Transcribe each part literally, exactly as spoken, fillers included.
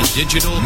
Digital.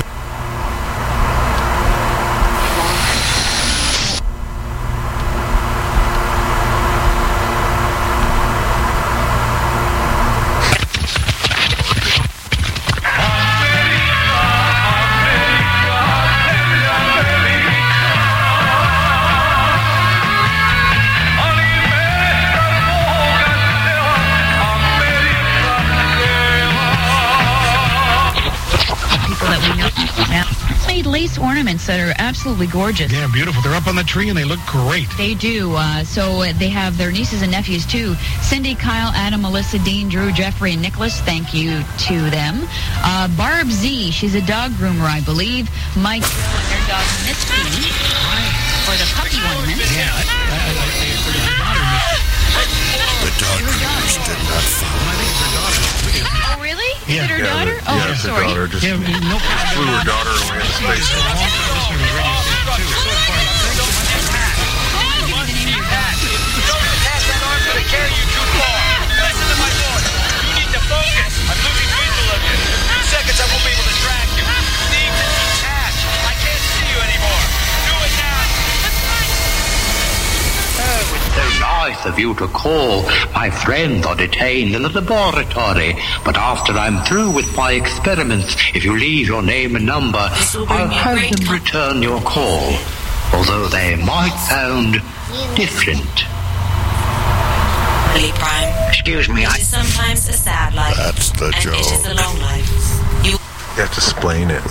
Lace ornaments that are absolutely gorgeous. Yeah, beautiful. They're up on the tree and they look great. They do. Uh, so uh, they have their nieces and nephews too. Cindy, Kyle, Adam, Melissa, Dean, Drew, Jeffrey, and Nicholas. Thank you to them. Uh, Barb Z, she's a dog groomer, I believe. Mike Bill and their dog Misty for the puppy ornament. Yeah, I, I, I, I, the dog groomers did not follow. I think it's her daughter. Oh, really? Yeah. Is it her Yeah, daughter? the, Oh, yeah, I'm it's sorry. her daughter. Just Yeah, no problem. flew her daughter away into space. It's a long time listener to the radio station, too. So far, thanks so much for that. Pass that arm to the carry you too far. Listen to my voice. You need to focus. I'm losing visual of you. In two seconds, I won't be able to track you. You need to detach. I can't see you anymore. Do it now. Oh, it's so nice of you to call. My friends are detained in the laboratory. But after I'm through with my experiments, if you leave your name and number, I'll have them return your call. Although they might sound different. Billy Prime. Excuse me, I... It is sometimes a sad life. That's the and joke. it is a long life. You You have to explain it.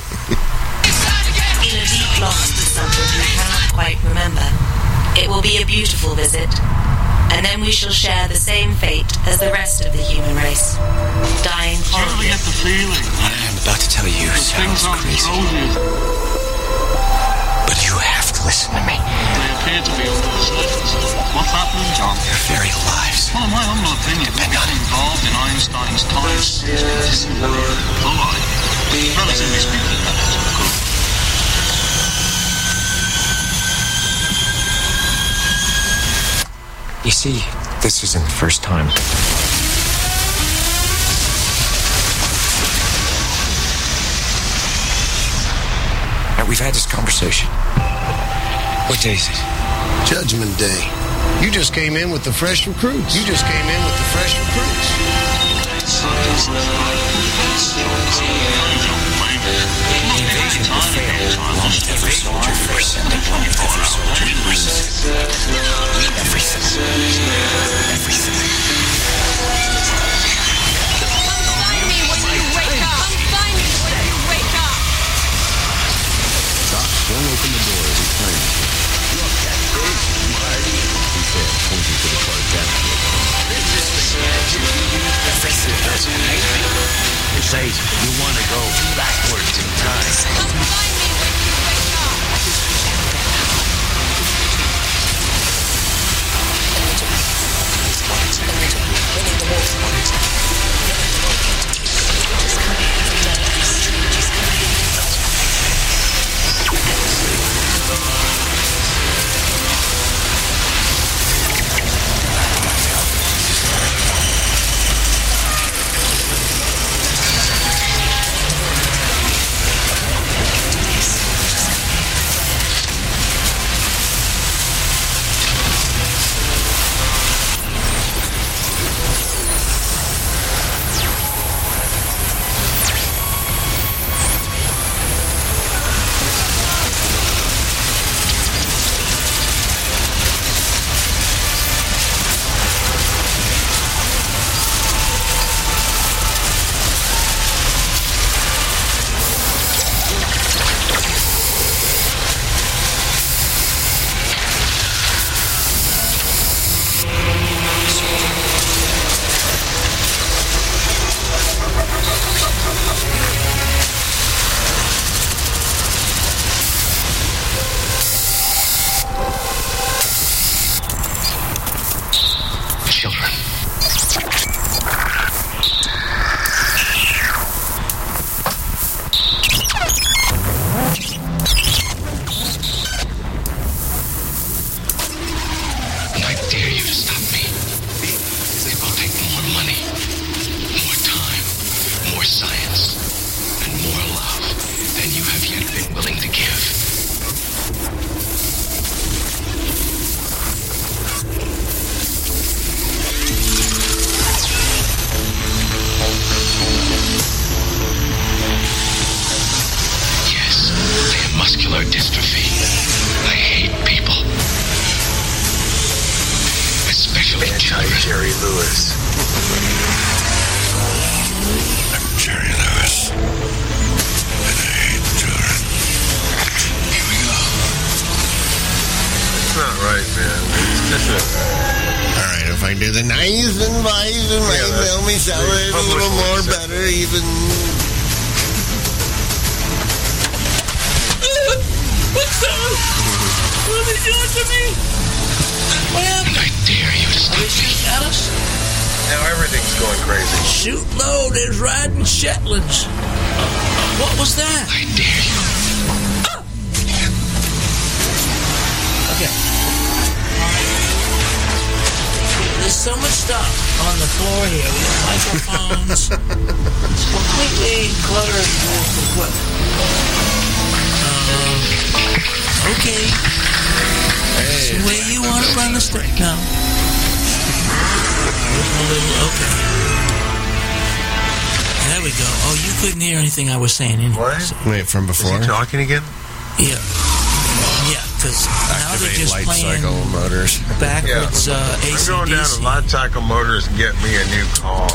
feel a deep loss to something you cannot quite remember. It will be a beautiful visit, and then we shall share the same fate as the rest of the human race. Dying horribly. Get the feeling. What I'm about to tell you sounds crazy, but you have to listen to me. They appear to be under the surface. What's happening, John? Your very lives. Well, in my humble opinion, we're getting involved in Einstein's time space. All right. Relatively speaking, that is. Good. You see, this isn't the first time. Now, we've had this conversation. What day is it? Judgment Day. You just came in with the fresh recruits. You just came in with the fresh recruits. The invasion will fail along with every soldier first and along with every soldier lose. Everything. Everything. Come find me when you wake up. Come find me when you wake up. Doc swung open the door as he turned. Look at this, Marty, he said, pointing to the car dashboard. This is the gadget you use to fix it, doesn't it? Say, you want to go back muscular dystrophy. I hate people. Especially children. Jerry Lewis. I'm Jerry Lewis. And I hate children. Here we go. It's not right, man. It's just a... All right, if I do the nice and wise and might Yeah, help me sell it a little more better, even. What's up? What are they doing to me? What happened? I dare you to stop Are they shooting at us? Now everything's going crazy. Shoot low, there's riding Shetlands. What was that? I dare you. Okay. There's so much stuff on the floor here. We have microphones. It's completely cluttered with equipment. Um, okay. That's the way you want to run the stick now. A little, okay. There we go. Oh, you couldn't hear anything I was saying anyway. What? So. Wait, from before? Is he talking again? Yeah. Yeah, because now they're just light playing cycle motors. backwards Yeah. uh, A I'm C going D down C. to Light Cycle Motors and get me a new car.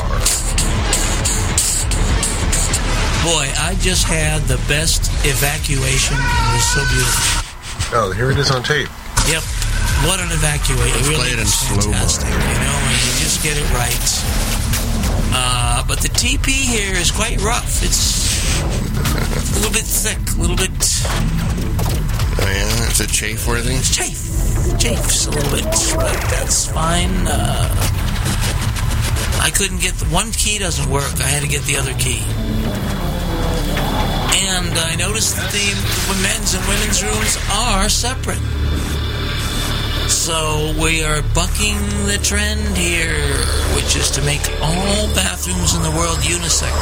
Boy, I just had the best evacuation. It was so beautiful. Oh, here it is on tape. Yep. What an evacuation. It really Played in was slow-mo. fantastic, you know, and you just get it right. Uh, but the T P here is quite rough. It's a little bit thick, a little bit... Oh, yeah? Is it chafe worthy? Chafe. Chafes a little bit, but that's fine. Uh, I couldn't get... The one key doesn't work. I had to get the other key. And I noticed that the, the men's and women's rooms are separate. So we are bucking the trend here, which is to make all bathrooms in the world unisex.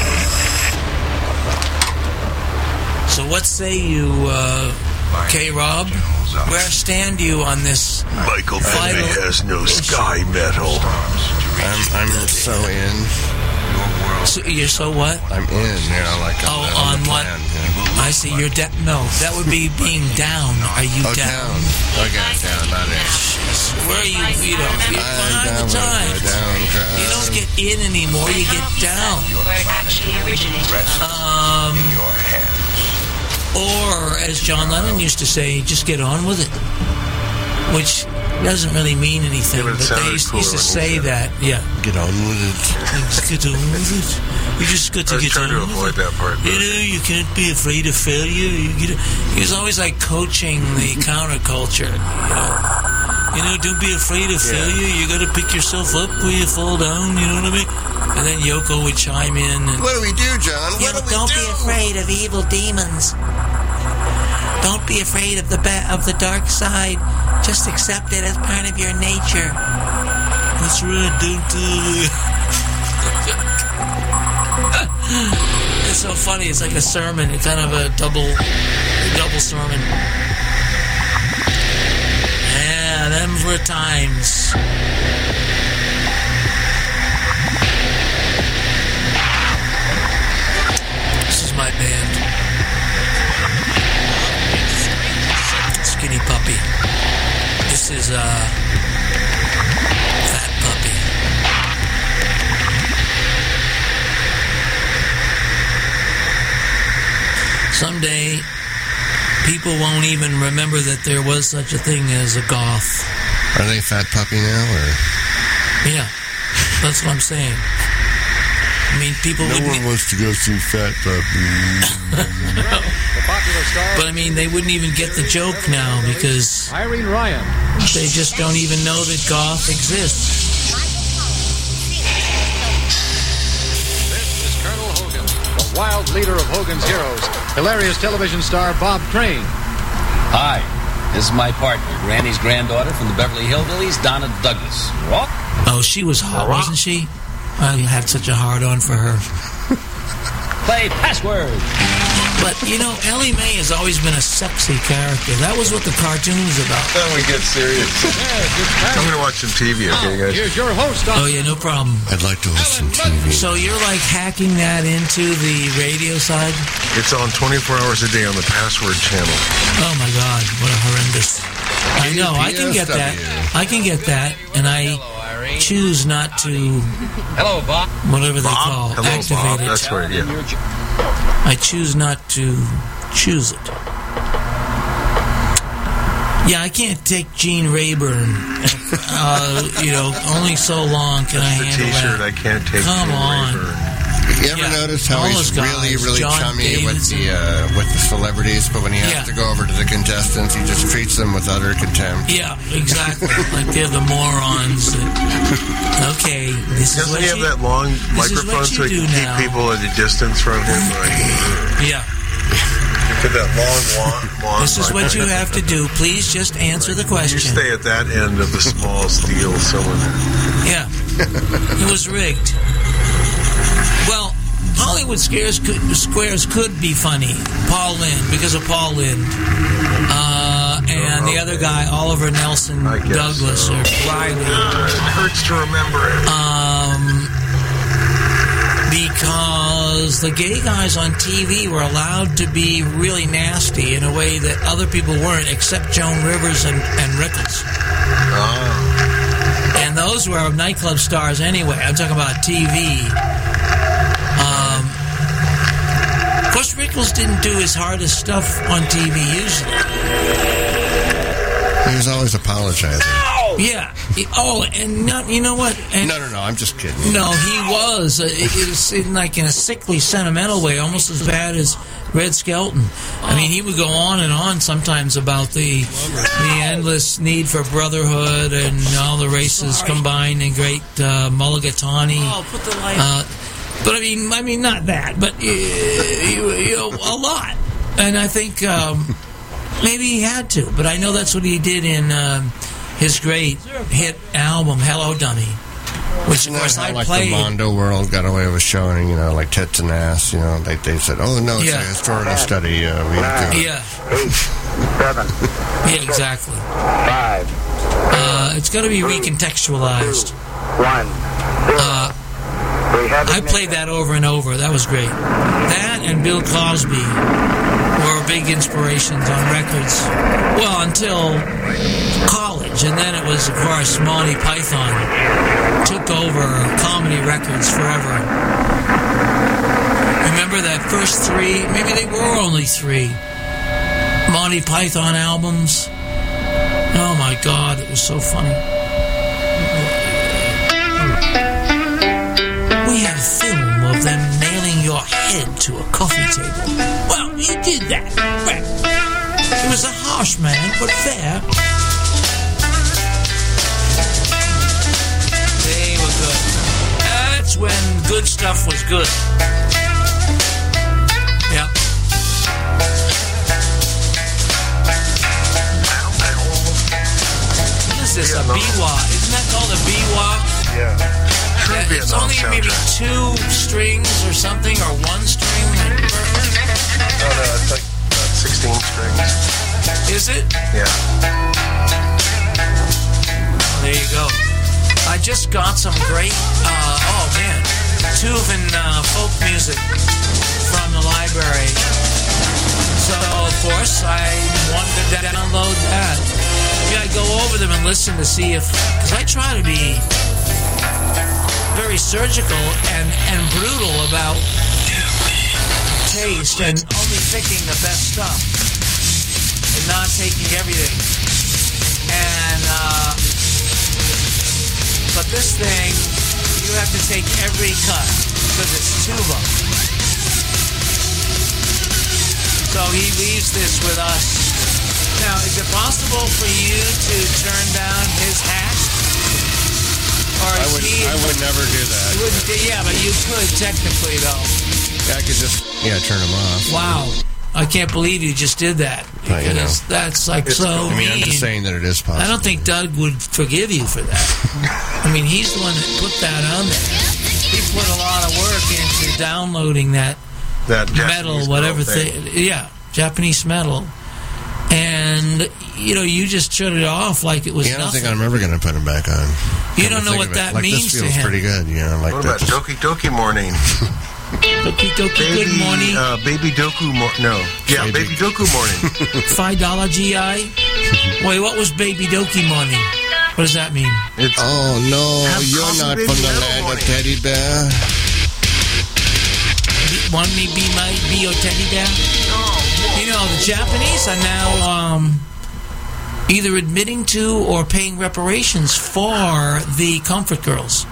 So what say you, uh, K-Rob? Where stand you on this? Michael Bay has no sky metal. I'm, I'm so in. So you're so what? I'm in, you know, like Oh, on, on the what? plan, yeah. I see. You're down. No, that would be being down. Are you Oh, down? down. Okay, down, not in. Where are you? You know, you're I'm behind down the with times. the down crowd. You don't get in anymore. You get down. Where it actually originated. Um, or, as John Lennon used to say, just get on with it. Which doesn't really mean anything, Yeah, but it but they sounded used, cooler used to when he say said that. Yeah. Get on with it. Just get on with it. You just got to I was get trying to on with avoid it. that part. You know, you can't be afraid of failure. You get, he was always like coaching the counterculture. You know, you know, don't be afraid of failure. You got to pick yourself up where you fall down. You know what I mean? And then Yoko would chime in. And, What do we do, John? you What know, do we don't do? be afraid of evil demons. Don't be afraid of the ba- of the dark side. Just accept it as part of your nature. That's right. Don't do It's so funny. It's like a sermon. It's kind of a double, double sermon. Yeah, them were times. This is my band. Skinny Puppy. This is uh, Fat Puppy. Someday, people won't even remember that there was such a thing as a goth. Are they Fat Puppy now, or? Yeah, that's what I'm saying. I mean, people No wouldn't... one wants to go see Fat Puppy. But I mean, they wouldn't even get the joke now because Irene Ryan. they just don't even know that goth exists. This is Colonel Hogan, the wild leader of Hogan's Heroes, hilarious television star Bob Crane. Hi, this is my partner, Granny's granddaughter from the Beverly Hillbillies, Donna Douglas. Rock? Oh, she was hot, wasn't she? I had such a hard-on for her. Play password. But, you know, Ellie Mae has always been a sexy character. That was what the cartoon was about. Then we get serious. I'm going to watch some T V, okay, guys? Here's your host. Oh, yeah, no problem. I'd like to watch some T V. So you're, like, hacking that into the radio side? It's on twenty-four hours a day on the Password channel. Oh, my God. What a horrendous... I know. I can get that. I can get that, and I choose not to... Hello, Bob. Whatever they Bob? call Hello, activate Bob. it. That's right, yeah. I choose not to choose it. Yeah, I can't take Gene Rayburn. Uh, you know, only so long can I That's the handle T-shirt. that. I can't take Come Gene on. Rayburn. You ever Yeah, notice how all he's those really, guys, really John chummy with Davidson. the uh, with the celebrities, but when he has Yeah. to go over to the contestants, he just treats them with utter contempt. Yeah, exactly. Like they're the morons. That, okay, this is Doesn't what he have you, that long this is microphone what you so he do can keep now. people at a distance from him? Like, Yeah. Get that long, long, long This is what you have to do. Please just answer the question. You stay at that end of the small steel cylinder. Yeah. It was rigged. Well, Hollywood Squares could, Squares could be funny. Paul Lynde, because of Paul Lynde. Uh, and the other guy, Oliver Nelson Douglas, so. or Riley. It hurts to remember it. Um, because the gay guys on T V were allowed to be really nasty in a way that other people weren't, except Joan Rivers and, and Rickles. Oh. And those were nightclub stars anyway. I'm talking about T V. Um, of course, Rickles didn't do his hardest stuff on T V usually. He was always apologizing. Yeah. He- oh, and not, you know what? And No, no, no, I'm just kidding. No, he was. Uh, it it was in like in a sickly, sentimental way, almost as bad as Red Skelton. I mean, he would go on and on sometimes about the the endless need for brotherhood and all the races combined in great uh, Mulligatawny. Oh, put the light Uh, but I mean, I mean, not that, but uh, you, you know, a lot. And I think um, maybe he had to, but I know that's what he did in um, his great hit album, Hello, Dunny. Which, of course, how, I like played. the Mondo World got away with showing, you know, like tits and ass, you know, they, they said, oh, no, it's Yeah. a historical study. Uh, we do it. Yeah. Eight, seven, Yeah, exactly. five, Uh, it's got to be recontextualized. one, zero. Uh, We have I played that over and over. That was great. That and Bill Cosby were big inspirations on records. Well, until college. And then it was, of course, Monty Python took over comedy records forever. Remember that first three? Maybe they were only three. Monty Python albums. Oh, my God. It was so funny. We have film of them nailing your head to a coffee table. Well, he did that. Right. He was a harsh man, but fair. They were good. That's when good stuff was good. Yep. What is this, a biwa? Isn't that called a biwa? Yeah. True Yeah, it's Vietnam only maybe soundtrack. two strings or something, or one string. No, no, it's like uh, sixteen strings. Is it? Yeah. There you go. I just got some great, uh, oh man, Tuvan uh, folk music from the library. So, of course, I wanted to download that. Yeah, I go over them and listen to see if, because I try to be very surgical and, and brutal about taste and only picking the best stuff and not taking everything. And, uh, but this thing, you have to take every cut because it's tuba. So he leaves this with us. Now, is it possible for you to turn down his hat? Or I is would, he, I would never do that. you wouldn't do- yeah, but you could technically, though. I could just, yeah, turn them off. Wow. I can't believe you just did that. But, you know. Because that's like so I mean, I'm mean. just saying that it is possible. I don't think Doug would forgive you for that. I mean, he's the one that put that on there. He put a lot of work into downloading that That metal, Japanese whatever girl thing. Yeah, Japanese metal. And, you know, you just shut it off like it was Yeah, I don't nothing. think I'm ever going to put him back on. You Come don't to know think what of it. that like, means this to feels him. pretty good, you know, like What that. about Doki Doki Morning? Doki Doki baby, Good Morning. Uh, baby Doku Morning. No. Yeah, Baby. Baby Doku Morning. Five dollar G I. Wait, what was Baby Doki Morning? What does that mean? It's Oh, no, Have you're coffee, not baby, from the metal land of morning. teddy bear. Want me be my be your teddy bear? You know, the Japanese are now um, either admitting to or paying reparations for the Comfort Girls.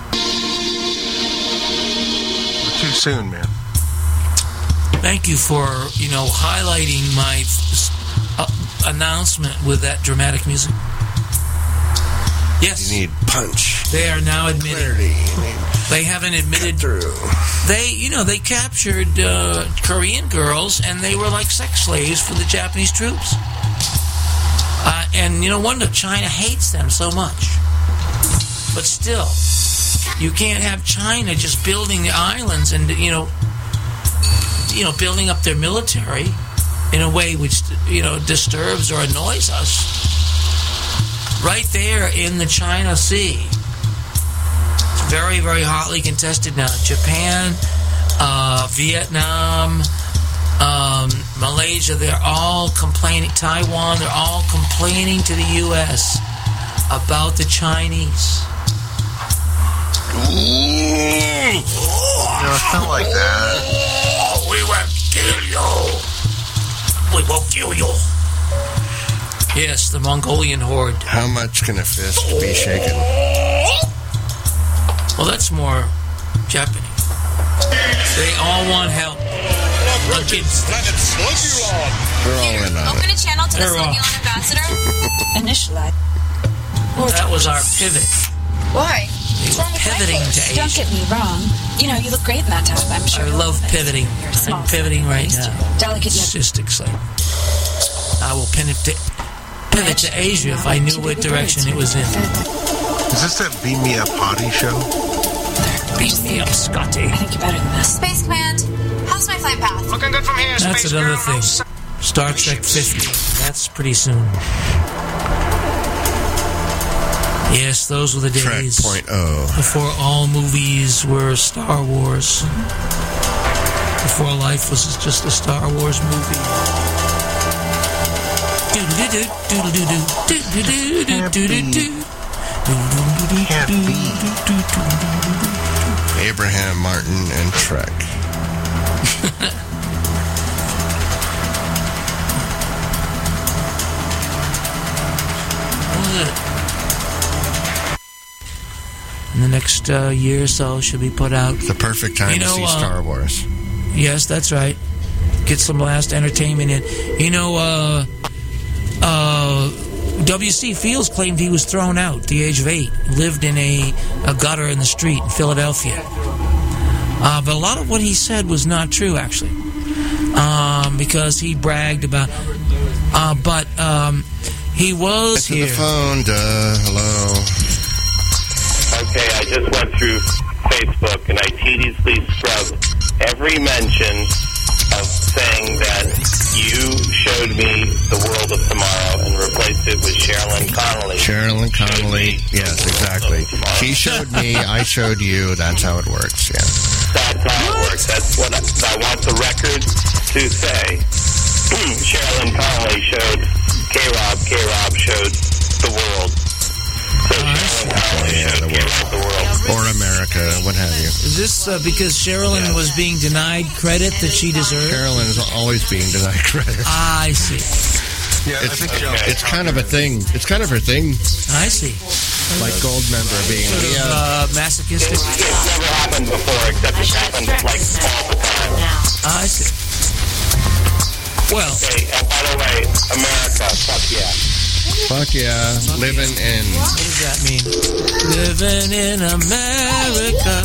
too soon, man. Thank you for, you know, highlighting my uh, announcement with that dramatic music. Yes. You need punch. They are now admitting. Clarity. They haven't admitted. Through. They, you know, they captured uh, Korean girls, and they were like sex slaves for the Japanese troops. Uh, and you know, wonder China hates them so much. But still, you can't have China just building the islands and you know, you know, building up their military in a way which you know disturbs or annoys us. Right there in the China Sea. It's very, very hotly contested now. Japan, uh, Vietnam, um, Malaysia, they're all complaining. Taiwan, they're all complaining to the U S about the Chinese. No, it's not like that. We will kill you. We will kill you. Yes, the Mongolian horde. How much can a fist be shaken? Well, that's more Japanese. They all want help. Against the They're all in on Open it. a channel to the They're all- Sylveon ambassador. Initialize. That was our pivot. Why? They were pivoting to Don't Asia. get me wrong. You know, you look great in that top. I'm sure. I love pivoting. I'm pivoting right now. Delicate. It's just exciting. I will pin it to, pivot to Asia if I knew what direction it was in. Is this that Beat Me Up Potty show? Beat me up, Scotty. I think you're better than this. Space Command, how's my flight path? Looking good from here, That's Space another Girl. thing. Star Trek fifty. That's pretty soon. Yes, those were the Trek days point oh. before all movies were Star Wars. Before life was just a Star Wars movie. Abraham Martin and Trek. In the next uh, year or so, should be put out. The perfect time You to know, see uh, Star Wars. Yes, that's right. Get some last entertainment in. You know, uh, uh, W C Fields claimed he was thrown out at the age of eight. Lived in a, a gutter in the street in Philadelphia. Uh, but a lot of what he said was not true, actually. Um, because he bragged about... Uh, but um, he was To here. the phone, duh, hello. Okay, I just went through Facebook and I tediously scrubbed every mention of saying that you showed me The World of Tomorrow and replaced it with Sherilyn Connolly. Sherilyn Connolly, yes, exactly. She showed me, I showed you, that's how it works, yeah. That's how it works. That's what I, I want the record to say. Sherilyn Connolly showed K-Rob, K-Rob showed The World. So Sherilyn Connolly Yeah, showed the world. K-Rob The World. Or America, what have you. Is this uh, because Sherilyn was being denied credit that she deserved? Sherilyn is always being denied credit. Ah, I see. Yeah, It's, I think it's kind of a thing. It's kind of her thing. I see. Like Goldmember being Sort of yeah. uh, masochistic. It's never happened before, except it's happened like all the time. Ah, I see. Well, Hey, and by the way, America, fuck yeah. Fuck yeah, living in. what does that mean? Living in America.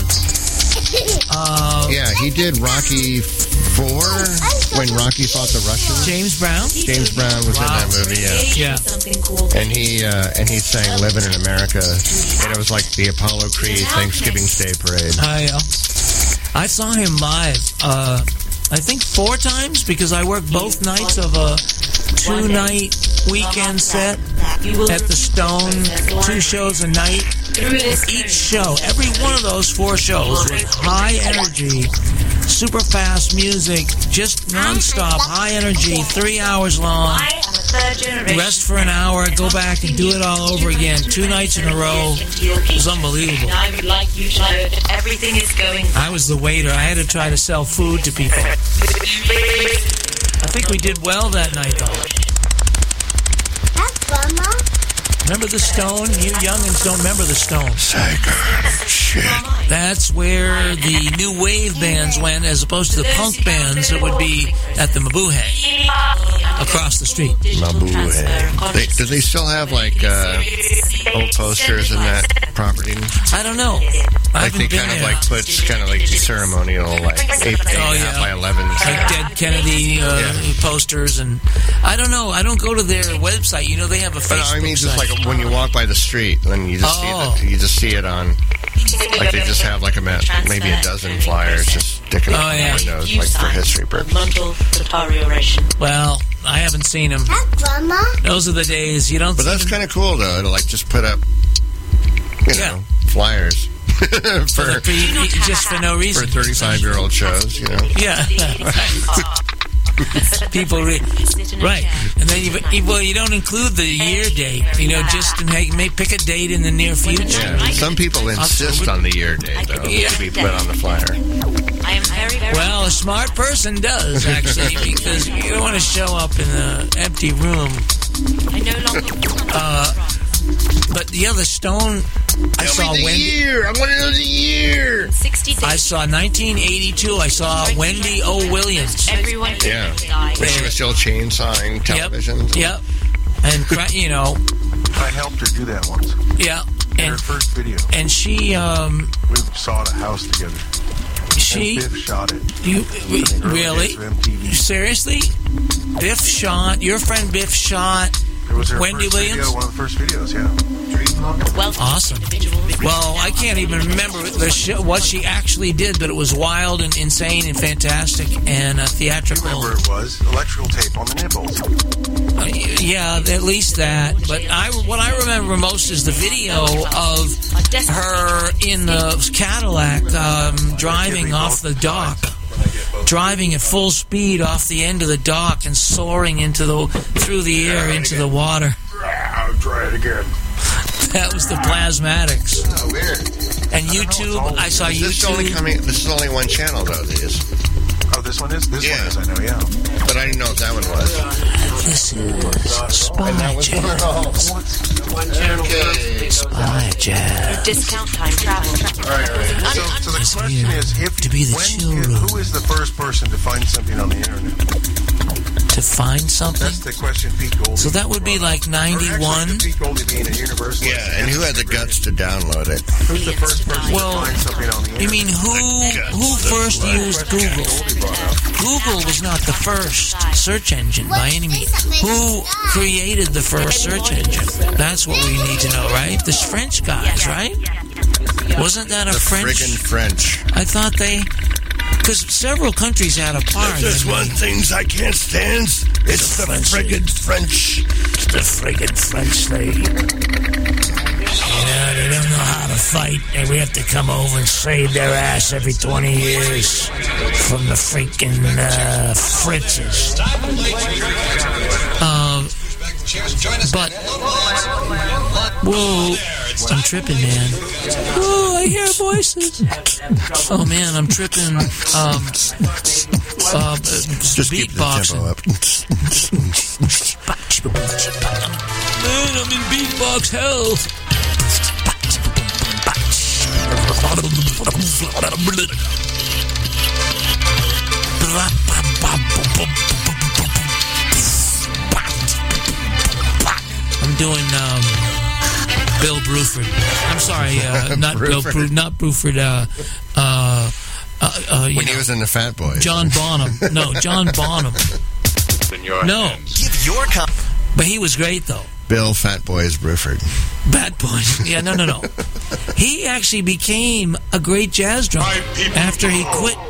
Uh, Yeah, he did Rocky four when Rocky fought the Russians. James Brown? James Brown was in that movie, yeah. Yeah. Something cool. And he uh, and he sang "Living in America," and it was like the Apollo Creed Thanksgiving Day parade. I, uh, I saw him live uh, I think four times because I worked both nights of a two-night weekend set at the Stone, two shows a night. Each show, every one of those four shows was high energy, super fast music, just non-stop, high energy, three hours long. Rest for an hour, go back and do it all over again. Two nights in a row. It was unbelievable. I would like you to know that everything is going. I was the waiter. I had to try to sell food to people. I think we did well that night, though. That's fun, Mom. Remember the Stone? You youngins don't remember the Stone. Shit. That's where the new wave bands went, as opposed to the punk bands that would be at the Mabuhay across the street. Mabuhay. They, do they still have like uh, old posters in that property? I don't know. I Like they haven't been kind of there. like put kind of like ceremonial, like eight, eight Oh, and a half yeah. by eleven. Like Dead Kennedy uh, Yeah. posters, and I don't know. I don't go to their website. You know, they have a But Facebook I mean, just site. like when you walk by the street, then you just Oh. see it. You just see it on. Like they just have like a ma- maybe a dozen flyers just sticking Oh, up in yeah. the windows, like for history purposes. Mental deterioration. Well, I haven't seen them. That's fun, Mom. Those are the days you don't. But see that's them. kind of cool though, to like just put up, you Yeah. know, flyers for, for the, for you- just for no reason. for thirty-five-year-old shows, you know. Yeah, right. People, re- right? And then you, you, well, you don't include the year date. You know, just to make, may pick a date in the near future. Yeah. Some people insist on the year date though Yeah. to be put on the flyer. I am very, very. Well, a smart person does actually, because you don't want to show up in an empty room. I no longer. Uh, but the other Stone, I saw the Wendy. year. I want to know the year. Sixty days. I saw nineteen eighty-two. I saw Wendy O. Williams. Everyone. Yeah. When she was still chainsawing television. Yep. And cra- you know, I helped her do that once. yeah. Her And first video. and she um We saw a house together. she And Biff shot it. you In the early really days of M T V. seriously Biff shot your friend Biff shot It was her Wendy first Williams? video, one of the first videos, yeah. Well, Awesome. Well, I can't even remember the show, what she actually did, but it was wild and insane and fantastic and uh, You theatrical. remember it was electrical tape on the nipples. Uh, yeah, at least that. But I, what I remember most is the video of her in the Cadillac um, driving off the dock. Driving at full speed off the end of the dock and soaring into the through the air into the water. I'll try it again. That was the Plasmatics. Oh, weird. And YouTube, I saw Is this only YouTube. coming? This is only one channel though. These. Oh, this one is? This Yeah. one is, I know, yeah. But I didn't know if that one was. This is Spy Jazz. Okay. Spy Jazz. discount time travel. All right, all right. So, so the It's question here is, if to be the when, chill if- room. who is the first person to find something on the internet? To find something? That's the question Pete Goldie. So that would be like Or ninety-one? actually, Pete Goldie being a universal. Yeah, and who had the guts to download it? Who's the first person Well, to find something on the internet? You mean who who first used Google? Google was not the first search engine by any means. Who created the first search engine? That's what we need to know, right? The French guys, right? Wasn't that a The French? friggin' French. I thought they... Because several countries had a part. There's in one it. things I can't stand. It's the French. friggin' French. It's the friggin' French thing. You know, they don't know how to fight, and we have to come over and save their ass every twenty years from the freaking uh, Fritzes. Um, but, whoa, I'm tripping, man. Whoa, I hear voices. Oh, man, I'm tripping. Um, uh, Just keep the beatboxing. tempo up. Man, I'm in beatbox hell. I'm doing um, Bill Bruford. I'm sorry, uh, not Bill Bruford. Bru- not Bruford. Uh, uh, uh, uh, you When know, he was in the Fat Boys. John Bonham. No, John Bonham. No, Give your com- but he was great though. Bill Fat Boys Bruford. Bad Boys. Yeah, no, no, no. He actually became a great jazz drummer after he quit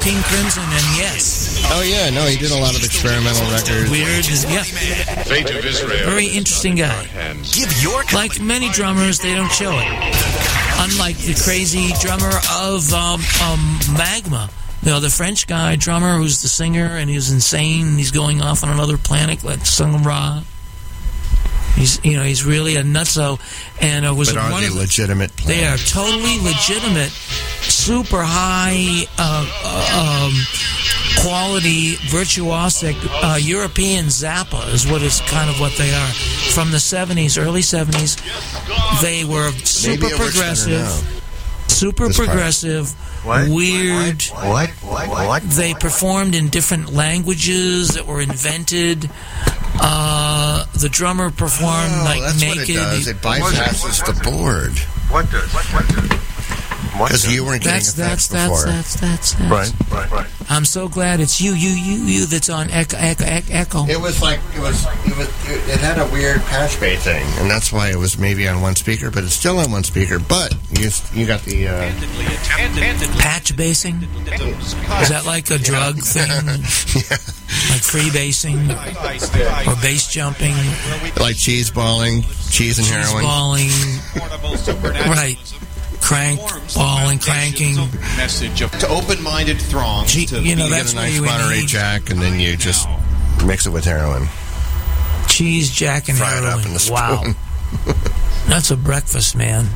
King Crimson and Yes. Oh, yeah. No, he did a lot of experimental records. Weird. Yeah. Fate of Israel. Very interesting guy. Give your Like many drummers, they don't show it. Unlike the crazy drummer of um, um, Magma. You know, the French guy, drummer, who's the singer, and he's insane, and he's going off on another planet like Sun Ra. He's, you know, he's really a nutso, and uh, was but are one they of the, legitimate players? They are totally legitimate, super high uh, uh, um, quality, virtuosic uh, European Zappa is what is kind of what they are. From the seventies, early seventies, they were super progressive, super This part. progressive, What? weird. What? What? What? They performed in different languages that were invented. Uh, the drummer performed Oh, like that's naked. what it does. It bypasses the board. What does? What, what does? Because you weren't getting That's effects that's before. that's that's that's Right, right, right. I'm so glad it's you, you, you, you that's on echo, echo, echo. echo. It was like it was. It was. It, it had a weird patch bay thing, and that's why it was maybe on one speaker, but it's still on one speaker. But you you got the uh, Patch basing? Is that like a drug thing? Like free basing or base jumping? like cheese balling, cheese and Cheese heroin. balling. Right. Crank balling, cranking. Message of to open-minded throngs. Gee, to you know, You that's get a where nice you would Monterey need Jack, and then you just mix it with heroin. cheese, jack, and Fry it heroin. up in the spoon. Wow. That's a breakfast, man.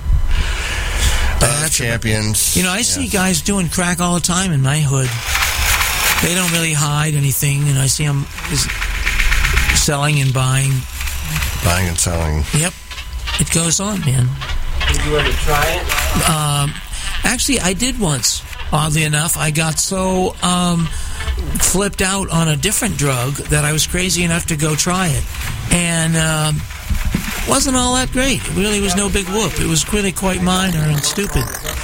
Uh, champions. You know, I see guys doing crack all the time in my hood. They don't really hide anything, and I see them selling and buying. Buying and selling. Yep. It goes on, man. Did you ever try it? Um, actually, I did once. Oddly enough, I got so um, flipped out on a different drug that I was crazy enough to go try it. And um, wasn't all that great. It really was no big whoop. It was really quite minor and stupid.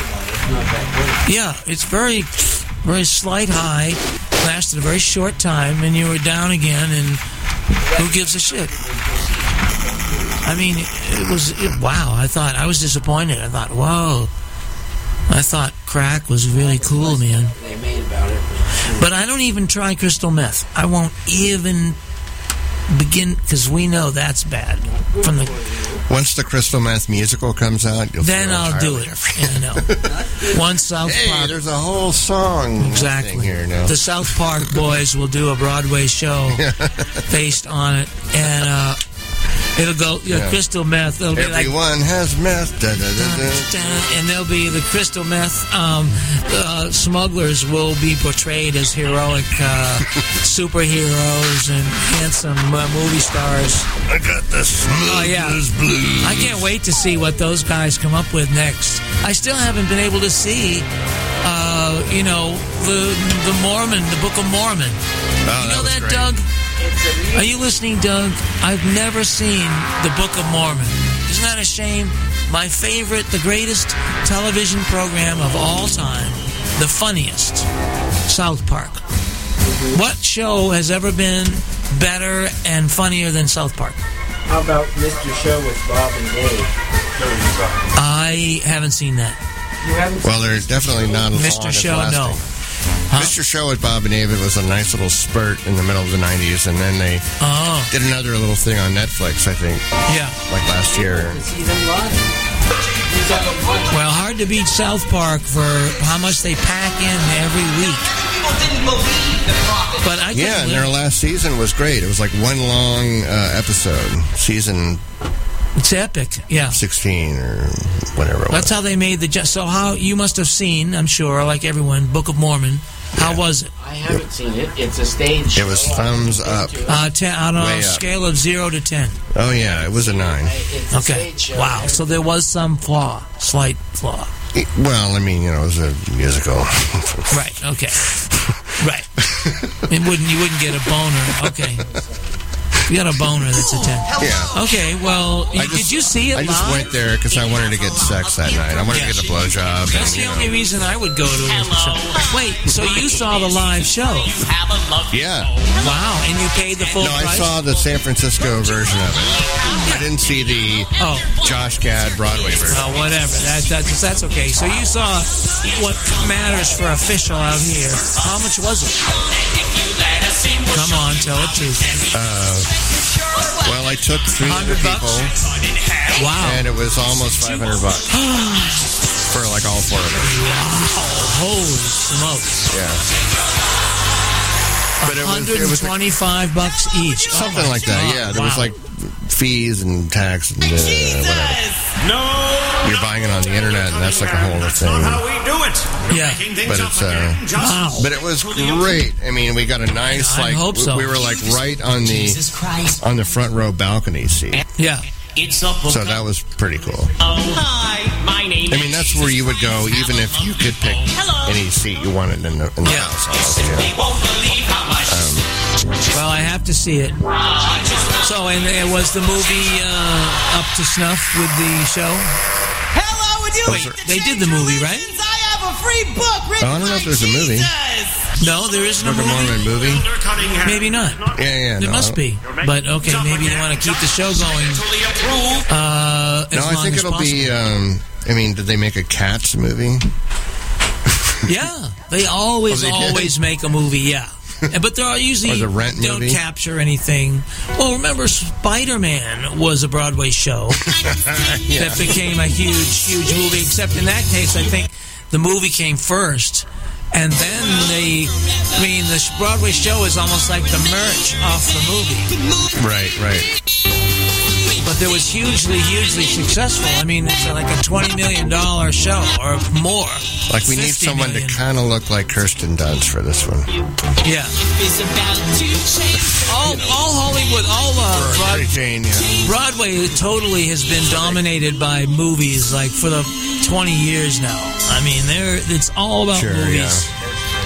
Yeah, it's very, very slight high, lasted a very short time, and you were down again, and who gives a shit? I mean, it was, it, wow, I thought, I was disappointed. I thought, whoa. I thought crack was really cool, man. They made about it. But I don't even try crystal meth. I won't even begin, because we know that's bad. From the Once the Crystal Meth musical comes out, you'll Then feel I'll do entirely it. Yeah, I know. One South Hey, Park. there's a whole song Exactly. thing here now. The South Park boys will do a Broadway show based on it, and uh, it'll go, you know, Yeah. crystal meth. It'll be like, Everyone has meth. Da, da, da, da. and there'll be the crystal meth um, uh, smugglers will be portrayed as heroic uh, superheroes and handsome uh, movie stars. I got the smooth Oh yeah, blues. I can't wait to see what those guys come up with next. I still haven't been able to see, uh, you know, the the Mormon, the Book of Mormon. Oh, you know that was that, great. Doug? Are you listening, Doug? I've never seen the Book of Mormon. Isn't that a shame? My favorite, the greatest television program of all time, the funniest, South Park. What show has ever been better and funnier than South Park? How about Mister Show with Bob and Dave? I haven't seen that. You haven't Well, they're definitely not as Mister long as Show, lasting. no. Mister Show with Bob and David was a nice little spurt in the middle of the nineties, and then they Oh. did another little thing on Netflix, I think, Yeah. like last year. see them live. Well, hard to beat South Park for how much they pack in every week. But I Yeah, and couldn't their live- last season was great. It was like one long uh, episode, season It's epic. Yeah. sixteen or whatever it was. That's how they made the. ju- So how you must have seen, I'm sure, like everyone, Book of Mormon. How was it? I haven't seen it. It's a stage. It was show. thumbs up. Uh, ten, on Way a up. scale of zero to ten. Oh yeah, it was a nine. It's a Okay. stage show. Wow. So there was some flaw, slight flaw. It- well, I mean, you know, it was a musical. Right. Okay. Right. It wouldn't. You wouldn't get a boner. Okay. You got a boner that's a ten. Yeah. Okay, well, I did just- you see it I just live? went there because I wanted to get sex that night. I wanted to get a blowjob. That's and, the you only know. reason I would go to a show. Wait, so you saw the live show? Yeah. Wow, and you paid the full No, I price? saw the San Francisco version of it. I didn't see the Oh. Josh Gad Broadway version. Oh, whatever. That, that, that's okay. So you saw what matters for official out here. How much was it? Come on, tell the truth. Uh, well, I took three hundred people. Wow. And it was almost five hundred bucks for like all four of them. Holy smokes. Yeah. But it was, it was one hundred twenty-five bucks each. something Oh, like that. God. Yeah, there was Wow. like fees and tax and uh, whatever. No. You're buying it on the internet, and that's like a whole other thing. How we do it. Yeah. But it's uh, Wow. but it was great. I mean, we got a nice I like hope so. we were like right on the on the front row balcony seat. Yeah. It's up. So that was pretty cool. Hi, my name I mean, that's where you would go, even if you could pick any seat you wanted in the, in the house. Almost, yeah. Um, Well, I have to see it. So, and uh, was the movie uh, up to snuff with the show? Hello, would you? Wait, they did the movie, right? I have a free book Oh, written I don't know if there's a movie. No, there isn't a Book of Mormon movie. movie. Maybe not. Yeah, yeah. There no, must be. But, okay, maybe they want to keep the show going uh, as No, I long think as it'll possible. be. Um, I mean, did they make a Cats movie? Yeah, they always, Oh, they did? always make a movie, yeah. And- But they're usually Or the Rent don't movie? capture anything. Well, remember, Spider-Man was a Broadway show Yeah. that became a huge, huge movie. Except in that case, I think the movie came first, and then the. I mean, the Broadway show is almost like the merch off the movie. Right, right. But it was hugely, hugely successful. I mean, it's like a twenty million dollars show or more. Like we need fifty someone million. to kind of look like Kirsten Dunst for this one. Yeah. All, all Hollywood, all uh, Broad- Mary Jane, yeah. Broadway totally has been dominated by movies like for the twenty years now. I mean, there it's all about Sure, movies. yeah.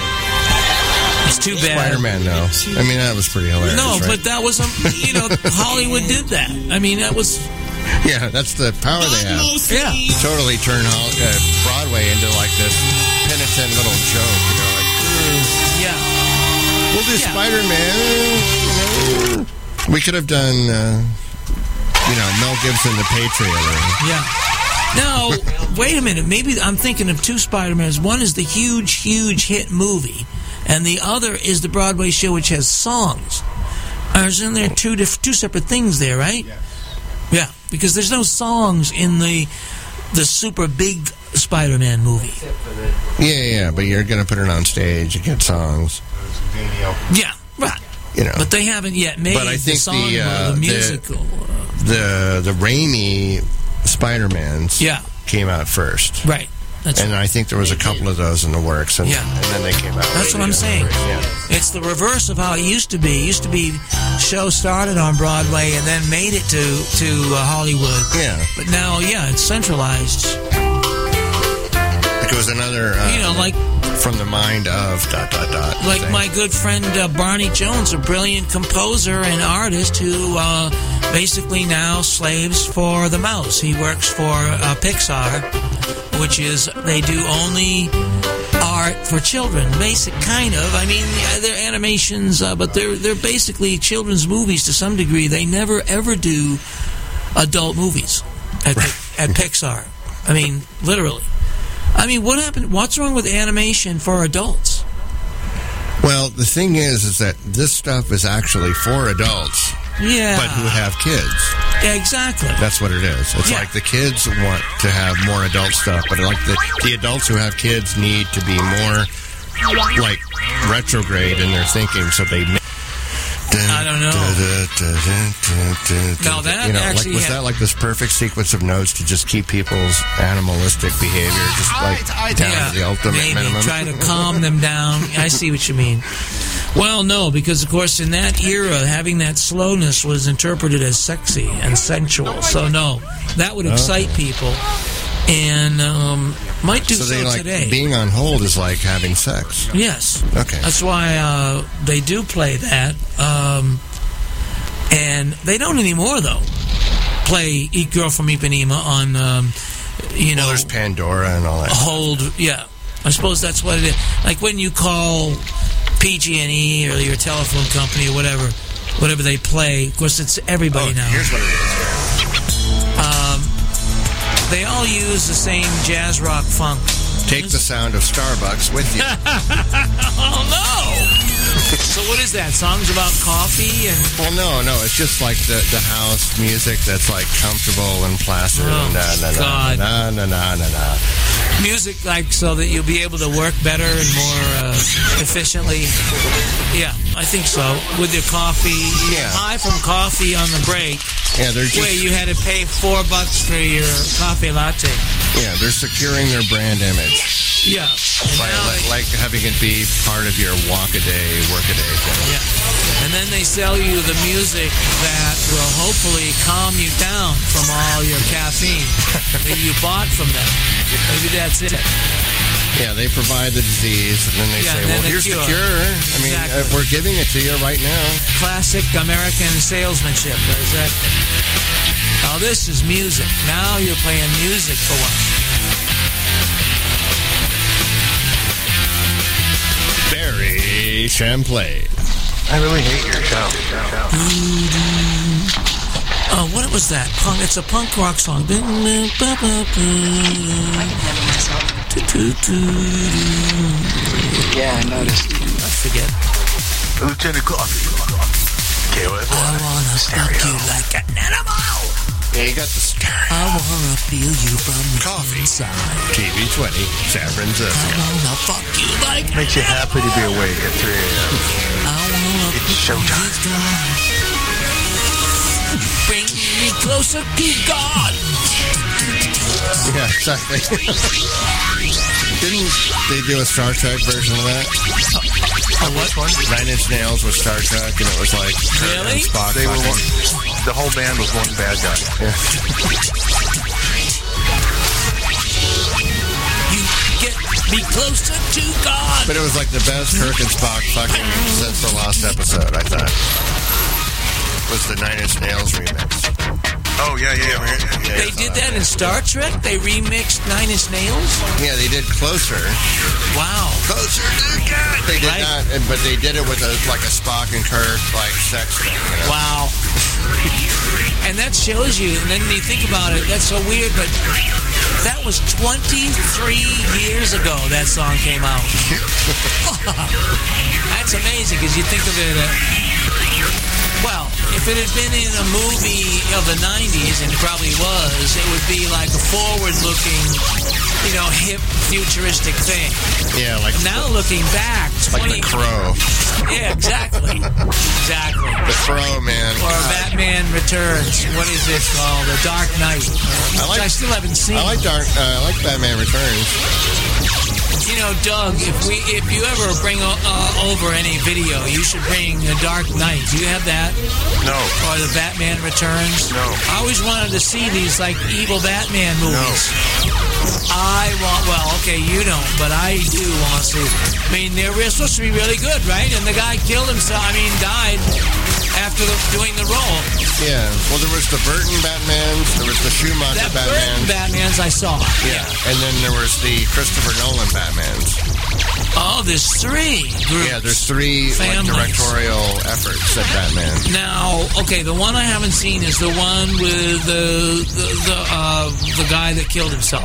It's too bad. Spider-Man, though. I mean, that was pretty hilarious. No, right? but that was a you know Hollywood did that. I mean, that was Yeah, that's the power they have. yeah. Totally turn Hol- uh, Broadway into like this penitent little joke. You know, like, Yeah. we'll do Yeah. Spider-Man. You know. We could have done, uh, you know, Mel Gibson, The Patriot. Or, Yeah. Now, wait a minute. Maybe I'm thinking of two Spider-Mans. One is the huge, huge hit movie, and the other is the Broadway show, which has songs. Or isn't there two diff- two separate things there, right? Yeah. Yeah, because there's no songs in the the super big Spider-Man movie. yeah, yeah, but you're going to put it on stage. You get songs. Yeah, right. You know. But they haven't yet made But I think the song the, or uh, the the- musical. The the Raimi Spider-Mans Yeah. came out first. Right. That's and I think there was a couple of those in the works, and, Yeah. and then they came out. That's what I'm saying. Yeah. It's the reverse of how it used to be. It used to be show started on Broadway and then made it to to uh, Hollywood. Yeah. But now, yeah, it's centralized. It was another, uh, You know, like from the mind of dot dot dot. like thing. my good friend uh, Barney Jones, a brilliant composer and artist who uh, basically now slaves for the mouse. He works for uh, Pixar, which is they do only art for children, basic kind of. I mean, yeah, they're animations, uh, but they're they're basically children's movies to some degree. They never ever do adult movies at at Pixar. I mean, literally. I mean, what happened? What's wrong with animation for adults? Well, the thing is, is that this stuff is actually for adults, Yeah. but who have kids. Yeah, exactly. That's what it is. It's Yeah. like the kids want to have more adult stuff, but like the, the adults who have kids need to be more like retrograde in their thinking, so they. I don't know. No, that you know, actually like, was had- that like this perfect sequence of notes to just keep people's animalistic behavior just like down to the ultimate maybe minimum? try to calm them down. I see what you mean. Well, no, because of course in that era, having that slowness was interpreted as sexy and sensual. So no, that would Oh. excite people, and um, might do so so, they like today. being on hold is like having sex. Yes. Okay. That's why uh, they do play that. Um, and And they don't anymore, though, play Eat Girl from Ipanema on, um, you know... Well, there's Pandora and all that. Hold, yeah. I suppose that's what it is. Like when you call P G and E or your telephone company or whatever, whatever they play, of course, it's everybody oh, now. Here's what it is. Um, they all use the same jazz rock funk. Take the sound of Starbucks with you. Oh, no! So what is that? Songs about coffee and... Well, no, no. It's just like the, the house music that's like comfortable and placid. Oh, and na, na, God. na, na, na, na, na. Music like so that you'll be able to work better and more uh, efficiently. Yeah, I think so. With your coffee. Yeah. High from coffee on the break. Yeah, they're just... Where you had to pay four bucks for your coffee latte. Yeah, they're securing their brand image. Yeah. Like, like, like having it be part of your walk-a-day, work-a-day thing. Yeah. And then they sell you the music that will hopefully calm you down from all your caffeine that you bought from them. Maybe that's it. Yeah, they provide the disease, and then they Yeah, say, and then well, the here's cure. the cure. I mean, Exactly. uh, we're giving it to you right now. Classic American salesmanship. Is that? Now this is music. Now you're playing music for once. Barry Champlain. I really hate your show. Oh, what was that? Punk. It's a punk rock song. Yeah, I noticed. I forget. Lieutenant Coffee. K O F I wanna fuck you like an animal. Yeah, you got the stereo. I wanna feel you from the Coffee. inside. T V twenty, San Francisco. I wanna fuck you like an Makes you happy to be awake at three a.m. I wanna It's showtime. bring me closer to God. Yeah, exactly. Didn't they do a Star Trek version of that? Oh, what one? Nine Inch Nails was Star Trek, and it was like Kirk and Really? Spock. They were fucking- one, the whole band was one bad guy. Yeah. You get me closer to God. But it was like the best Kirk and Spock fucking since the last episode, I thought. Was the Nine Inch Nails remix. Oh, yeah, yeah, yeah. Yeah, They did that in Star Trek? They remixed Nine Inch Nails? Yeah, they did Closer. Wow. Closer to God. They did Right. not, and- but they did it with a, like a Spock and Kirk like sex thing. You know? Wow. And that shows you, and then you think about it, that's so weird, but that was twenty-three years ago that song came out. That's amazing, because you think of it, uh, well, if it had been in a movie of the nineties, and it probably was, it would be like a forward-looking, you know, hip, futuristic thing. Yeah, like Now looking back, like twenty the Crow. Yeah, exactly. Exactly. The Crow, man. Or God. Batman Returns. What is it called? The Dark Knight. I like. Which I still haven't seen. I like Dark. Uh, I like Batman Returns. You know, Doug, if we, if you ever bring uh, over any video, you should bring The Dark Knight. Do you have that? No. Or The Batman Returns? No. I always wanted to see these, like, evil Batman movies. I want, well, okay, you don't, but I do want to see. I mean, they're re- supposed to be really good, right? And the guy killed himself, I mean, died after the, doing the role. Yeah. Well, there was the Burton Batmans. There was the Schumacher That Burton Batmans. Batmans I saw. Yeah. And then there was the Christopher Nolan Batmans. Oh, there's three groups. Yeah, there's three like, Families. directorial efforts at Batman. Now, okay, the one I haven't seen is the one with the the the, uh, the guy that killed himself.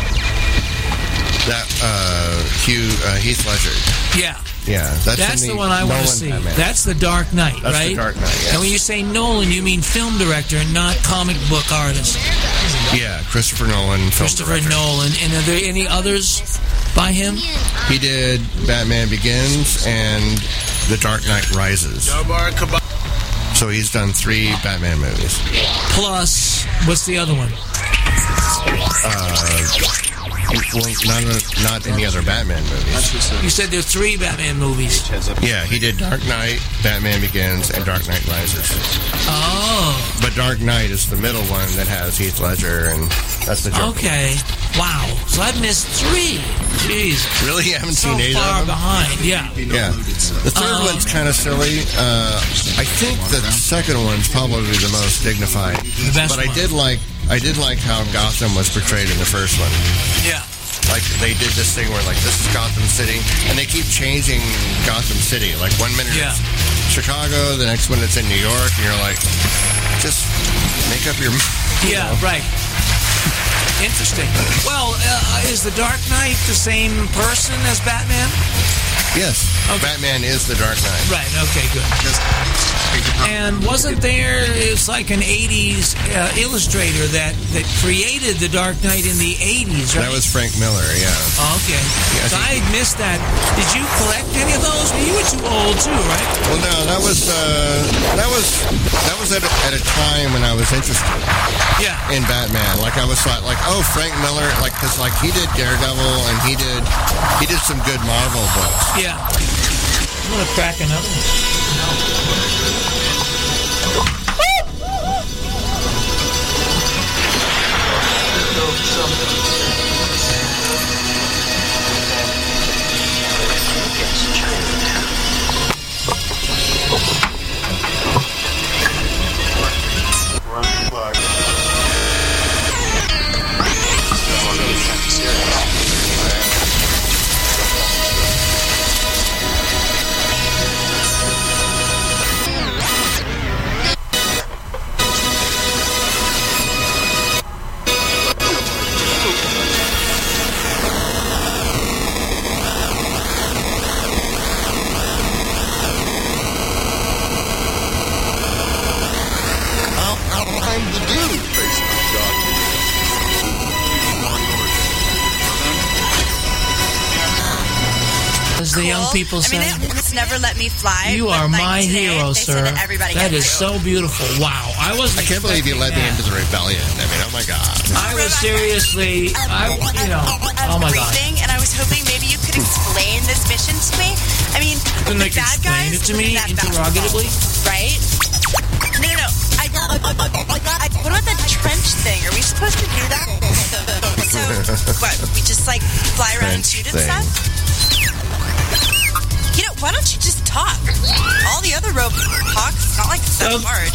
That uh, Hugh uh, Heath Ledger. Yeah. Yeah, that's, That's in the one I want Nolan to see. Batman. That's the Dark Knight, That's right? the Dark Knight, yes. And when you say Nolan, you mean film director and not comic book artist. Yeah, Christopher Nolan. Film Christopher director. Nolan. And are there any others by him? He did Batman Begins and The Dark Knight Rises. So he's done three Batman movies. Plus, what's the other one? Uh, well, not, not any other Batman movies. You said there are three Batman movies. Yeah, he did Dark Knight, Batman Begins, and Dark Knight Rises. Oh. But Dark Knight is the middle one that has Heath Ledger, and that's the Joker. Okay. Wow. So I've missed three. Jeez. Really? You haven't so seen eight far of them? behind. Yeah. Yeah. The third Um, one's kind of silly. Uh, I think the second one's probably the most dignified. The best but I one. did like I did like how Gotham was portrayed in the first one. Yeah. Like they did this thing where like this is Gotham City, and they keep changing Gotham City. Like one minute Yeah. it's Chicago, the next one it's in New York, and you're like, just make up your. You Yeah, know. right. Interesting. Well, uh, is the Dark Knight the same person as Batman? Yes. Batman is the Dark Knight. Right, okay, good. And wasn't there, it's like an eighties uh, illustrator that, that created the Dark Knight in the eighties, right? That was Frank Miller. Yeah. Oh, okay. Yeah, I so I missed that. Did you collect any of those? You were too old too, right? Well, no, that was uh, that was that was at a, at a time when I was interested. Yeah. In Batman, like I was like, like oh, Frank Miller, like because like he did Daredevil and he did he did some good Marvel books. Yeah. I'm gonna crack another one. I'm the dude. Face As the young people I say. mean, they just never let me fly. You but, are like, my today, hero, they sir. said that everybody That gets is through. so beautiful. Wow. I wasn't I can't believe you let me expecting into the rebellion. I mean, oh my god. that. I was seriously, I, you know, oh my god. Everything, and I was hoping maybe you could explain this mission to me. I mean, Couldn't the they bad explain guys it to me that bad- interrogatively? right? No, no, no. I, I, what about the trench thing? Are we supposed to do that? So, what? We just like fly around and Trench shoot and thing. stuff? You know, why don't you just talk? All the other robots talk. It's not like it's that hard.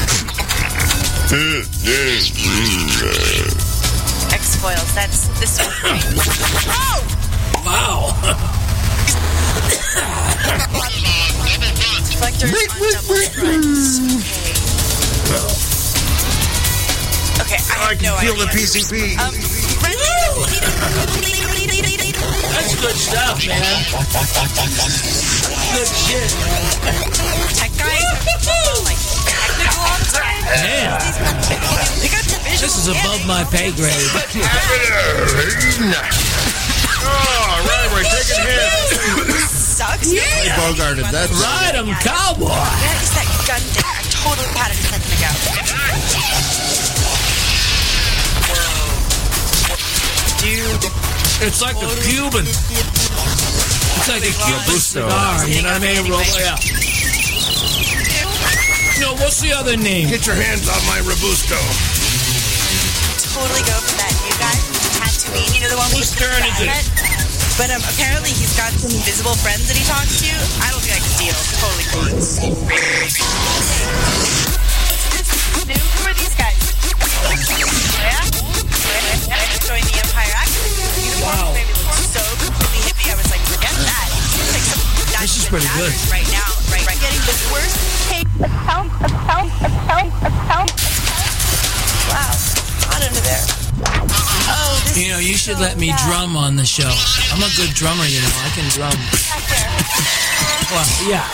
X-Foils, that's this one. Oh! Wow. Reflectors on double fronts. Okay. Okay, I have I can no feel idea. the P C P. Um, That's good stuff, man. Good shit. Tech guys are like technical all the time. Man. They got the visual. This is above my pay grade. Oh, right, we're taking hits. Sucks. Yeah. Hey, Bogarted, that's Ride 'em, cowboy. Where is that gun thing? I totally had it a second ago. Dude. It's like a Cuban. It's like a Cuban Robusto. cigar. You know what I mean? Roll, yeah. No, what's the other name? Get your hands on my Robusto. Totally go for that new guy from Tatooine. You know the one Whose with the turn is it? helmet? But um, apparently he's got some invisible friends that he talks to. I don't think I can deal. Totally cool. New? Who are these guys? Yeah? Join the Empire. Actually, the uniform Wow. made me look so completely hippie. I was like, forget that. It's like some This is pretty good. right now. Right, right. Getting the worst take account, account, account, account. Wow. Hot under there. Oh, this You know, you is should so let me bad. drum on the show. I'm a good drummer, you know. I can drum. Back there. Well, yeah.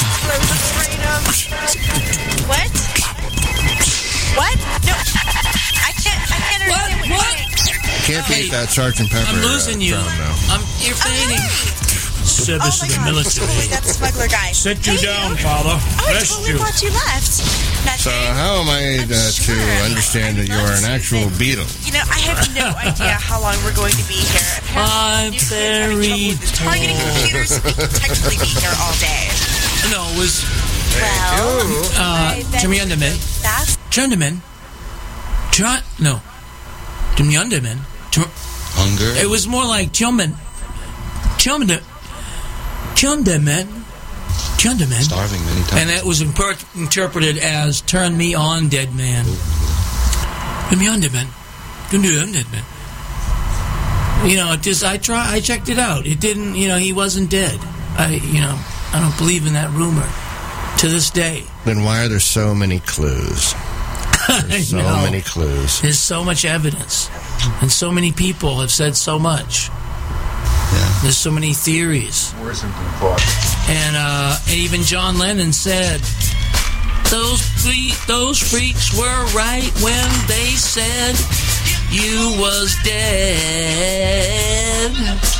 What? What? No. I can't. I can't understand what, What? you're saying. Can't beat that Sergeant Pepper. I'm losing uh, you. drum, though. I'm, you're fainting. Service Oh of my the God. military. That smuggler guy. Set you Hey, down, you. father. Oh, I Rest totally you. thought you left. So how am I uh, to understand that you are an actual beetle? You know, I have no idea how long we're going to be here. I'm very Targeting computers, we can technically be here all day. No, it was Well, uh, Jimyandaman. that's Chundaman. Chun. No. Jimyandaman. Hunger? It was more like Chumman. Chumman. Chundaman. Chundaman. Starving many times. And that was imper- interpreted as "Turn me on, dead man." Turn me on, dead man. Turn me on, dead man. You know, it just I try. I checked it out. It didn't. You know, he wasn't dead. I. You know, I don't believe in that rumor to this day. Then why are there so many clues? There's so know. many clues. There's so much evidence, and so many people have said so much. Yeah. There's so many theories. And uh, even John Lennon said, "Those fre- those freaks were right when they said you was dead."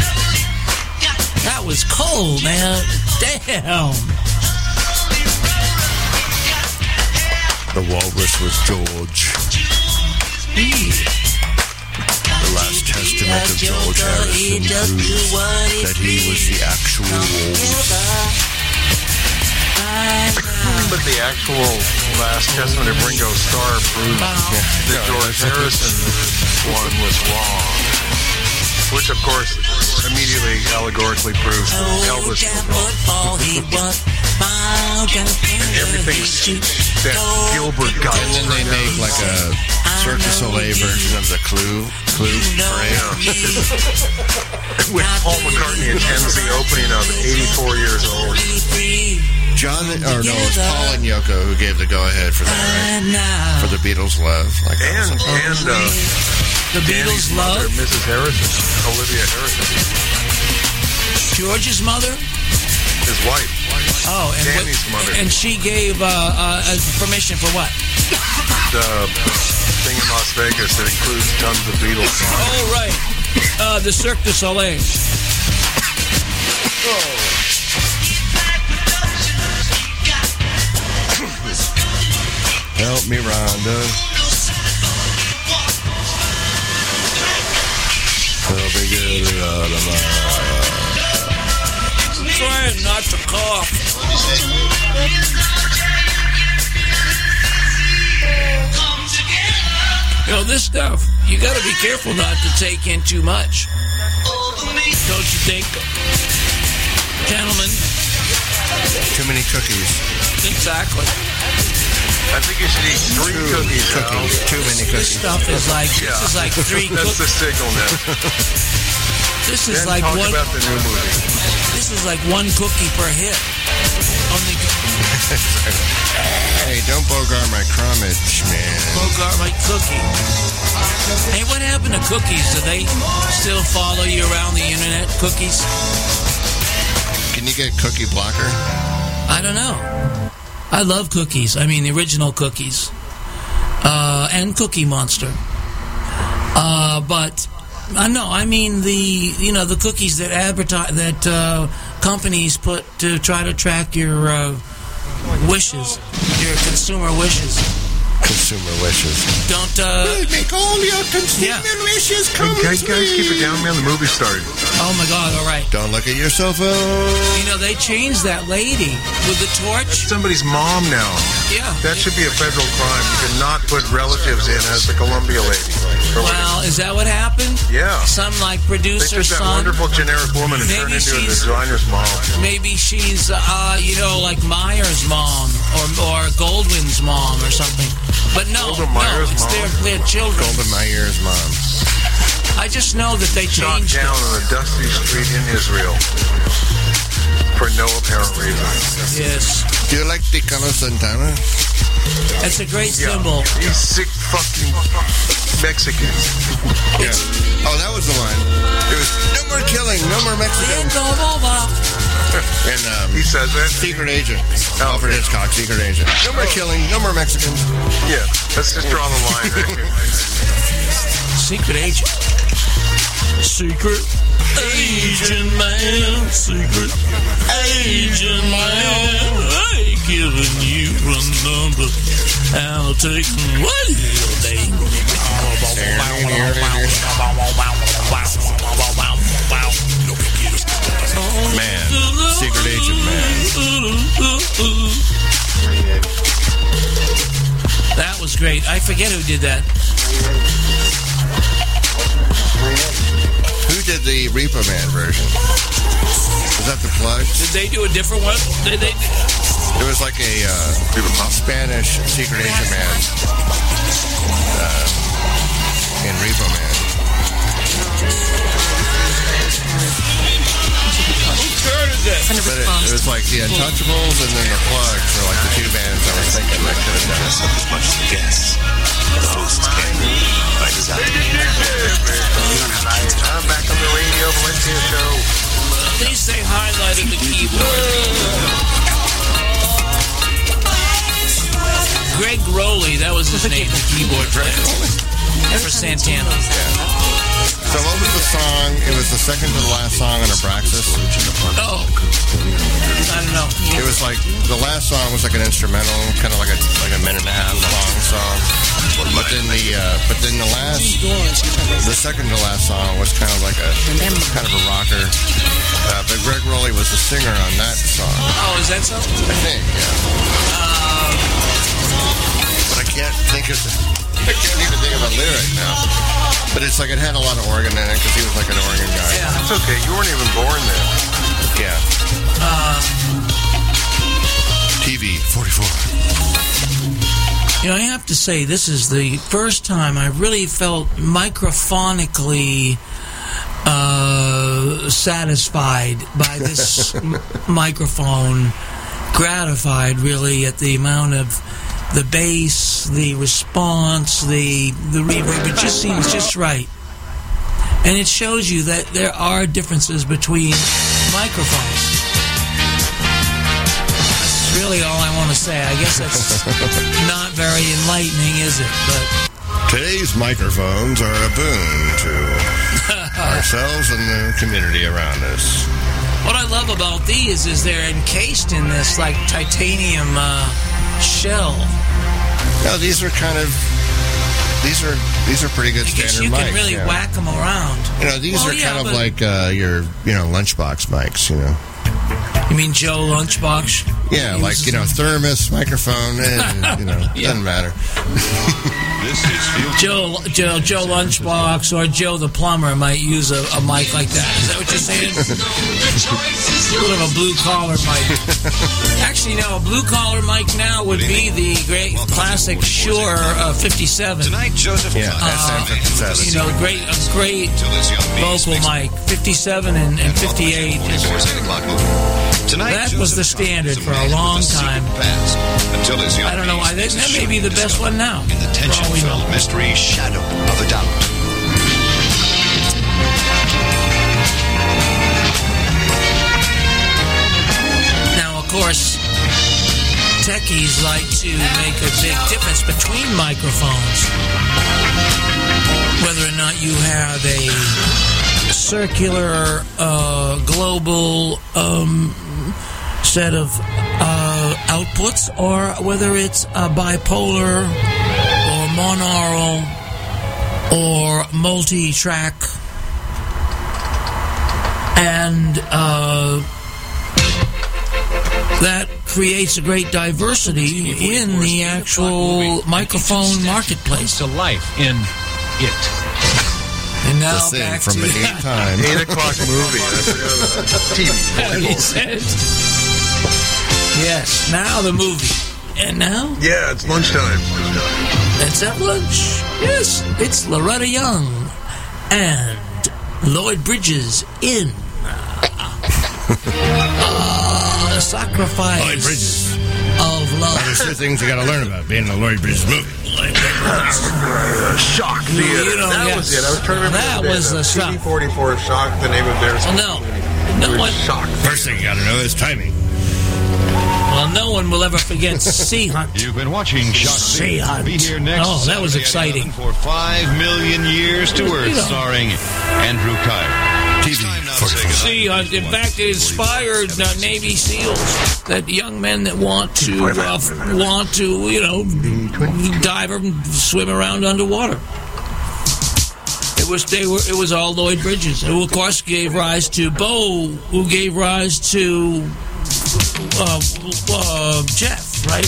That was cold, man. Damn. The walrus was George. The last testament of George Harrison proves that he was the actual walrus. But the actual last testament of Ringo Starr proves that George Harrison one was wrong. Which, of course, immediately allegorically proves that Elvis was wrong. And everything that Gilbert got. And then they make like a Cirque du Soleil version of the Clue Clue parade. With Paul McCartney and Tennessee opening of eighty-four years old. John, or no, it was Paul and Yoko who gave the go-ahead for that, right? For the Beatles' Love. Like that And, was a- and uh, The Danny's Beatles' mother, love. Missus Harrison, Olivia Harrison, George's mother. his wife. Oh, and what- Danny's mother. and she gave uh, uh, uh, permission for what? The thing in Las Vegas that includes tons of Beatles songs. Oh, right. Uh, the Cirque du Soleil. Help me, Rhonda. Help me get it out of my... Trying not to cough. You know, this stuff, you got to be careful not to take in too much. Don't you think? Gentlemen. Too many cookies. Exactly. I think you should eat three Two cookies. cookies. Al. Too many This cookies. stuff is like, Yeah. this is like three That's the cookies. signal now. This is Then like talk one, about the new movie. this is like one cookie per hit. Only Hey, don't bogart my crummage, man. Bogart my cookie. Hey, what happened to cookies? Do they still follow you around the internet? Cookies? Can you get Cookie Blocker? I don't know. I love cookies. I mean, the original cookies. Uh, and Cookie Monster. Uh, but, uh, no, I mean the, you know, the cookies that advertise, that uh, companies put to try to track your uh, wishes, your consumer wishes. Consumer wishes. Don't, uh... make all your consumer Yeah. wishes come Hey, guys, guys, keep it down, man. The movie started. Oh, my God, all right. Don't look at your cell phone. You know, they changed that lady with the torch. That's somebody's mom now. Yeah. That should be a federal crime. You cannot put relatives in as the Columbia lady. Or whatever. Well, is that what happened? Yeah. Some, like, They producer took that son. wonderful generic woman and Maybe turned into a she's- designer's mom. Maybe she's, uh, you know, like Meyer's mom or or Goldwyn's mom or something. But no, Golda no, Meyer's it's mom? their, their children. Golda Meyer's mom. I just know that they Shot changed down it. on a dusty street in Israel for no apparent reason. Yes. Do you like the color Santana? That's a great Yeah. symbol. These sick fucking Mexicans. Yeah. Oh, that was the line. It was no more killing, no more Mexicans. And um, He says that? Secret Agent. Alfred Hitchcock, Secret Agent. No more killing, no more Mexicans. Yeah, let's just draw the line right here. Secret agent. Secret agent man. Secret agent man. I ain't giving you a number. I'll take what your name. Man. Secret Agent Man. That was great. I forget who did that. you did the Repo Man version. Is that the plug? Did they do a different one? Did they? It was like a uh, Spanish Secret Agent man uh, in Repo Man. But it, it was like the Untouchables and then the Plugs were like the two bands I was thinking that could have done it. As much as the guests, the hosts can by design. I'm back on the radio Valencia show. At least they highlighted the keyboard. Greg Rowley, that was his name, the keyboard player for Santana. So what was the song? It was the second to the last song on Abraxas. Oh, I don't know. It was like the last song was like an instrumental, kind of like a like a minute and a half long song. But then the uh, but then the last, the second to last song was kind of like a kind of a rocker. Uh, but Greg Rowley was the singer on that song. Oh, is that so? I think, yeah. Um, but I can't think of. I can't even think of a lyric now. But it's like it had a lot of organ in it because he was like an organ guy. Yeah, it's okay. You weren't even born then. Yeah. Uh, T V forty-four. You know, I have to say, this is the first time I really felt microphonically uh, satisfied by this m- microphone, gratified really at the amount of the bass, the response, the the reverb. It just seems just right. And it shows you that there are differences between microphones. That's really all I want to say. I guess that's not very enlightening, is it? But today's microphones are a boon to ourselves and the community around us. What I love about these is they're encased in this like titanium uh, shell. No, these are kind of these are these are pretty good I guess standard you can mics, really yeah. whack them around. You know, these Well, are yeah, kind of but- like uh, your you know lunchbox mics. You know. You mean Joe Lunchbox? Yeah, He like uses you know, them. thermos, microphone, and, you know, Yeah. doesn't matter. This is Field Joe, Joe, Joe Lunchbox or Joe the plumber might use a, a mic like that. Is that what you're saying? Sort of a blue collar mic. Actually, no, a blue collar mic now would be the great classic Shure uh, fifty-seven. Tonight, Joseph. Yeah, Uh, S M fifty-seven. You know, great, a great vocal mic, fifty-seven and, and fifty-eight. forty-four's eight o'clock movie. Tonight, That was the Joseph standard is a for a man long with a secret time. past, until his young I don't know. I think that may be the best one now. In the for all we know. tension-filled mystery Shadow of a Doubt. Now, of course, techies like to make a big difference between microphones. Whether or not you have a circular, uh, global um, set of uh, outputs, or whether it's a bipolar or monaural or multi-track. And uh, that creates a great diversity in the actual microphone marketplace. To life in it. And now The thing back from to the that. eight time. Eight o'clock movie. T V. He said. Yes, now the movie. And now? Yeah, it's lunchtime. It's at lunch. Yes, it's Loretta Young and Lloyd Bridges in uh, Sacrifice Lloyd Bridges. of Love. Well, there's two things you got to learn about being in a Lloyd Bridges movie. Shock Theater. You know, that yes. was it. I was trying to remember. That the name. was the T V stuff. forty-four Shock, the name of their. Well, no. No one, Shock. First thing you got to know is timing. well, no one will ever forget Sea Hunt. You've been watching Shock Sea Theater. Hunt. Be here next Oh, that was Saturday at exciting. eleven for Five Million Years to Earth, You know. starring Andrew Kyle. T V forty-four. Sea Hunt. In fact, it inspired uh, Navy SEALs, that young men that want to uh, want to, you know, dive and swim around underwater. It was they were. It was all Lloyd Bridges, who of course gave rise to Bo, who gave rise to uh, uh, Jeff, right?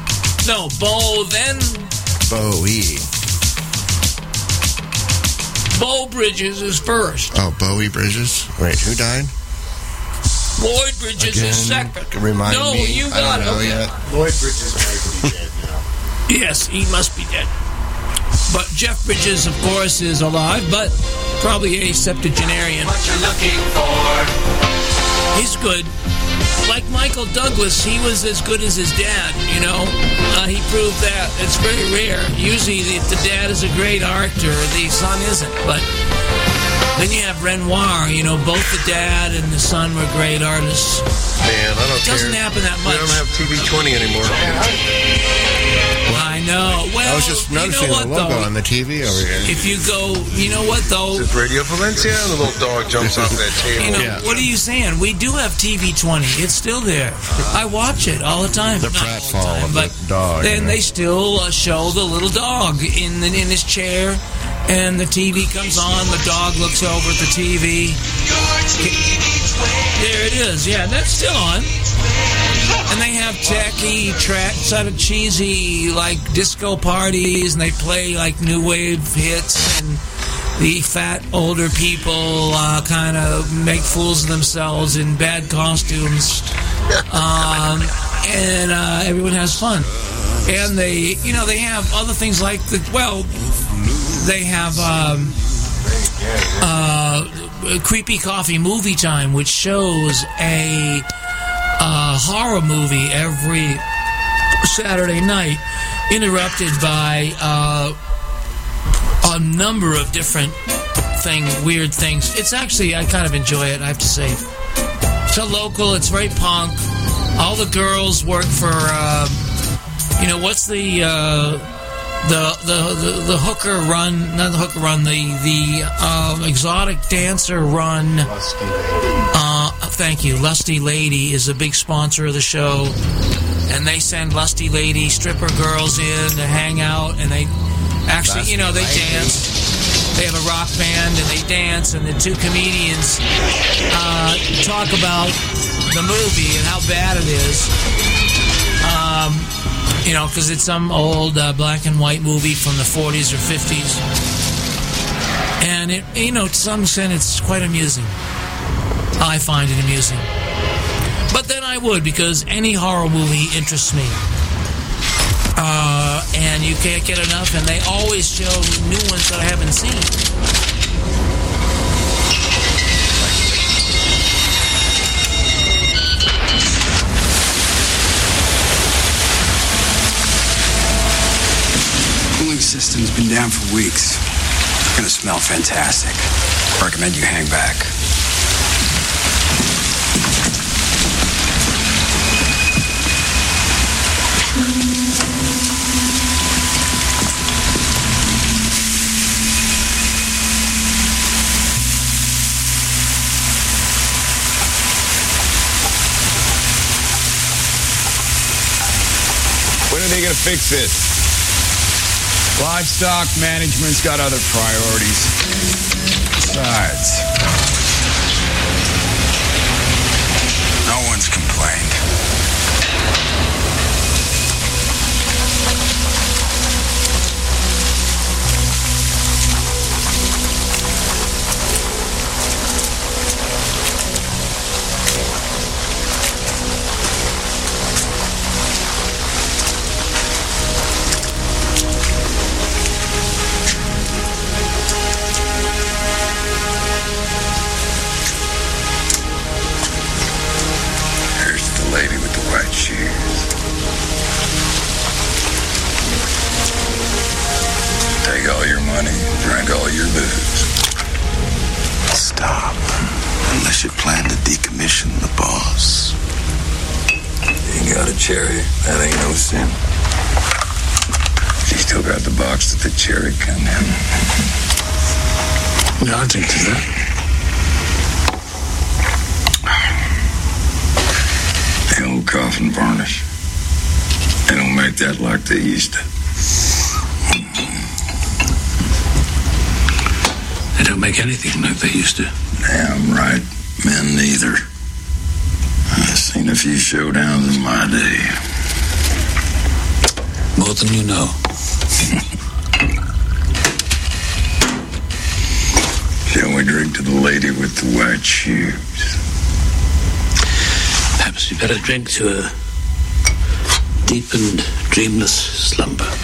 No, Bo then Bowie. Bo Bridges is first. Oh, Bowie Bridges. Wait, who died? Lloyd Bridges Again, is second. Remind no, me. you I got don't know it. yet. Lloyd Bridges may be dead now. Yes, he must be dead. But Jeff Bridges, of course, is alive, but probably a septuagenarian. What you're looking for. He's good. Like Michael Douglas, he was as good as his dad, you know. Uh, he proved that. It's very rare. Usually the, the dad is a great actor, the son isn't. But then you have Renoir, you know, both the dad and the son were great artists. Man, I don't It doesn't care. happen that much. We don't have T V twenty anymore. I know. Well, I was just you know noticing what, the logo though? on the T V over here. If you go, you know what, though? It's Radio Valencia, and the little dog jumps off that table. You know, what are you saying? We do have T V twenty. It's still there. I watch it all the time. The Not all pratfall time, of but the dog. then you know. they still uh, show the little dog in the, in his chair, and the T V comes on. The dog looks over at the T V. There it is. Yeah, that's still on. And they have techie tracks, sort of cheesy, like disco parties, and they play like new wave hits, and the fat older people uh, kind of make fools of themselves in bad costumes, um, and uh, everyone has fun. And they, you know, they have other things like the well, they have. Um, uh, Creepy Coffee Movie Time, which shows a uh, horror movie every Saturday night, interrupted by uh, a number of different thing, weird things. It's actually, I kind of enjoy it, I have to say. It's a local, it's very punk. All the girls work for, uh, you know, what's the... Uh, The, the the the hooker run, not the hooker run, the the um, exotic dancer run. Lusty Lady. Uh, thank you, Lusty Lady is a big sponsor of the show, and they send Lusty Lady stripper girls in to hang out, and they actually, you know, they dance. They have a rock band and they dance, and the two comedians uh, talk about the movie and how bad it is. Um. You know, because it's some old uh, black and white movie from the forties or fifties. And, it, you know, to some extent, it's quite amusing. I find it amusing. But then I would, because any horror movie interests me. Uh, and you can't get enough, and they always show new ones that I haven't seen. System's been down for weeks. It's gonna smell fantastic. Recommend you hang back. When are they gonna fix this? Livestock management's got other priorities. Besides, no one's complained. Cherry, that ain't no sin. She still got the box that the cherry come in. Yeah, I think to that. The old coffin varnish. They don't make that like they used to. they don't make anything like they used to. Damn right. Men neither. I've seen a few showdowns in my day. More than you know. the lady with the white shoes. Perhaps we better drink to a deep and dreamless slumber.